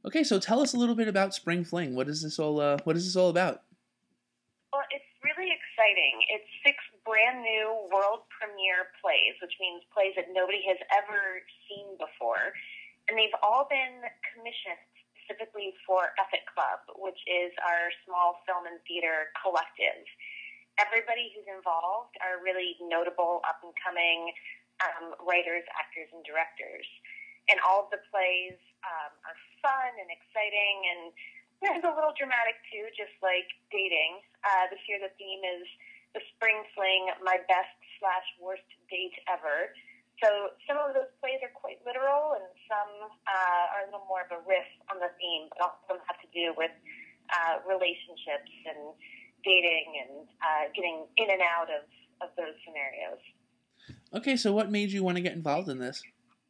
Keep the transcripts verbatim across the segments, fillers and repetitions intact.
Okay, so tell us a little bit about Spring Fling. What is this all? Uh, what is this all about? Well, it's really exciting. It's six brand new world premiere plays, which means plays that nobody has ever seen before. And they've all been commissioned specifically for Epic Club, which is our small film and theater collective. Everybody who's involved are really notable, up-and-coming um, writers, actors, and directors. And all of the plays um, are fun and exciting, and it's a little dramatic, too, just like dating. Uh, this year the theme is the Spring Fling, my best slash worst date ever. So some of those plays are quite literal, and some uh, are a little more of a riff on the theme, but all of them have to do with uh, relationships and dating and uh, getting in and out of, of those scenarios. Okay, so what made you want to get involved in this?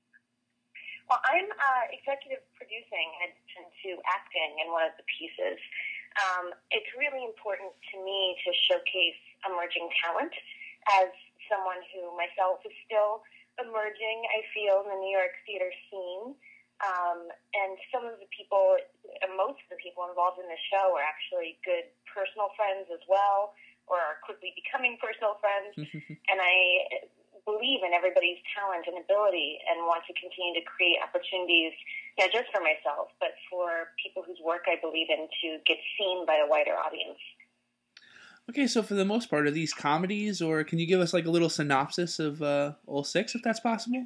Well, I'm uh, executive producing in addition to acting in one of the pieces. Um, it's really important to me to showcase emerging talent as someone who myself is still emerging, I feel, in the New York theater scene. Um, and some of the people, most of the people involved in the show are actually good personal friends as well, or are quickly becoming personal friends. And I believe in everybody's talent and ability and want to continue to create opportunities, not just for myself, but for people whose work I believe in to get seen by a wider audience. Okay, so for the most part, are these comedies, or can you give us like a little synopsis of uh, all six, if that's possible?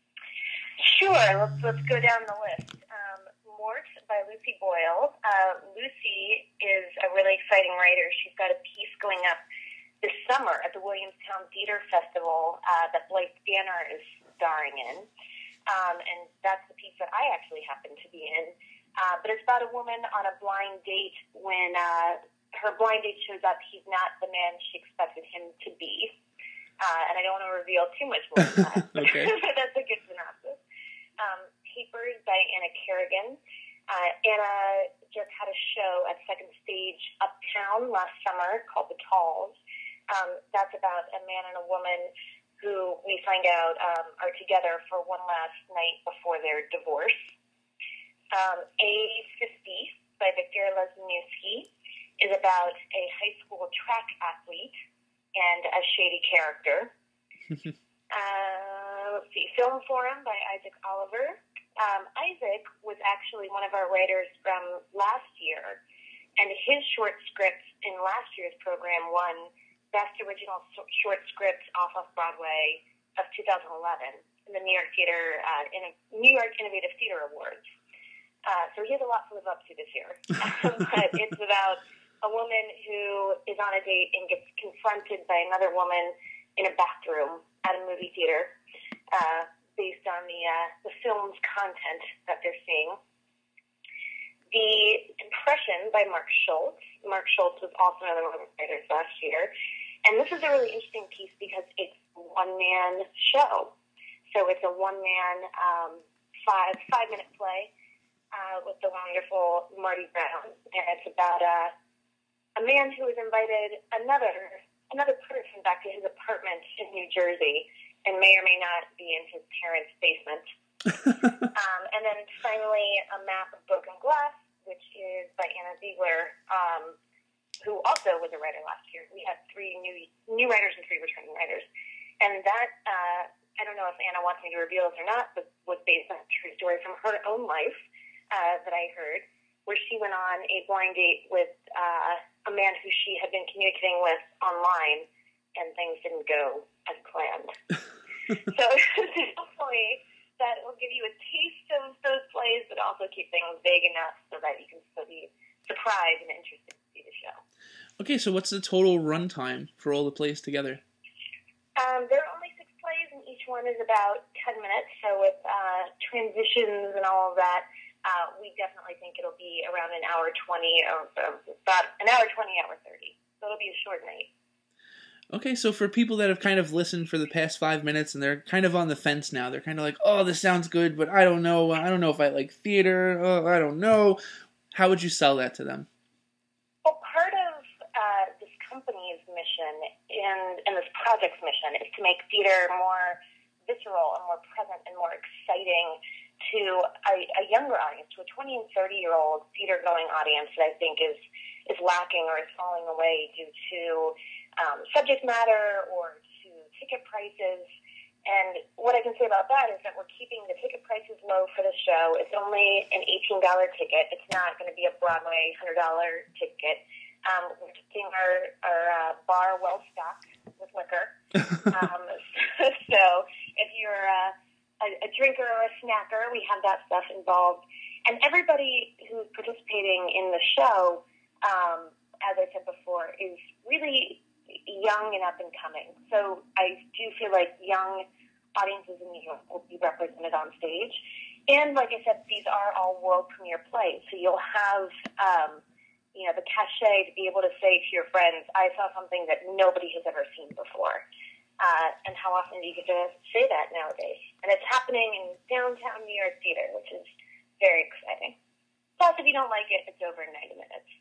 Sure, let's, let's go down the list. Um, Mort by Lucy Boyle. Uh, Lucy is a really exciting writer. She's got a piece going up this summer at the Williamstown Theater Festival uh, that Blake Danner is starring in. Um, and that's the piece that I actually happen to be in. Uh, but it's about a woman on a blind date when uh, her blind date shows up. He's not the man she expected him to be. Uh, and I don't want to reveal too much more than that. Okay. But that's a good synopsis. Um, Papers by Anna Kerrigan. Uh, Anna just had a show at Second Stage Uptown last summer called The Talls. Um, that's about a man and a woman who we find out um, are together for one last night before their divorce. Um, A fifty by Victor Lesniewski is about a high school track athlete and a shady character. uh, let's see, Film Forum by Isaac Oliver. Um, Isaac was actually one of our writers from last year, and his short script in last year's program won Best Original Short Script off of Broadway of two thousand eleven in the New York Theater uh, in New York Innovative Theater Awards. Uh, so he has a lot to live up to this year. But it's about a woman who is on a date and gets confronted by another woman in a bathroom at a movie theater, uh, based on the uh, the film's content that they're seeing. The Impression by Mark Schultz. Mark Schultz was also another one of the writers last year. And this is a really interesting piece because it's a one-man show. So it's a one-man, um, five, five-minute play uh, with the wonderful Marty Brown. And it's about uh, a man who has invited another another person back to his apartment in New Jersey and may or may not be in his parents' basement. um, and then finally, A Map of Broken Glass, which is by Anna Ziegler, um, who also was a writer last year. We had three new new writers and three returning writers. And that, uh, I don't know if Anna wants me to reveal this or not, but was based on a true story from her own life uh, that I heard, where she went on a blind date with uh, a man who she had been communicating with online, and things didn't go as planned. So hopefully that will give you a taste of those plays, but also keep things vague enough so that you can still be surprised and interested to see the show. Okay, so what's the total runtime for all the plays together? Um, there are only six plays, and each one is about ten minutes. So with uh, transitions and all of that, uh, we definitely think it'll be around an hour twenty, or uh, about an hour twenty, hour thirty. So it'll be a short night. Okay, so for people that have kind of listened for the past five minutes and they're kind of on the fence now, they're kind of like, oh, this sounds good, but I don't know. I don't know if I like theater. Oh, I don't know. How would you sell that to them? Well, part of uh, this company's mission and, and this project's mission is to make theater more visceral and more present and more exciting to a, a younger audience, to a twenty and thirty-year-old theater-going audience that I think is, is lacking or is falling away due to um, subject matter or to ticket prices. And what I can say about that is that we're keeping the ticket prices low for the show. It's only an eighteen dollars ticket. It's not going to be a Broadway one hundred dollars ticket. Um, we're keeping our, our uh, bar well stocked with liquor. um, so if you're uh, a, a drinker or a snacker, we have that stuff involved. And everybody who's participating in the show, um, as I said before, is really young and up and coming. So I do feel like young audiences in New York will be represented on stage. And like I said, these are all world premiere plays. So you'll have, um, you know, the cachet to be able to say to your friends, I saw something that nobody has ever seen before. Uh, and how often do you get to say that nowadays? And it's happening in downtown New York theater, which is very exciting. Plus, if you don't like it, it's over in ninety minutes.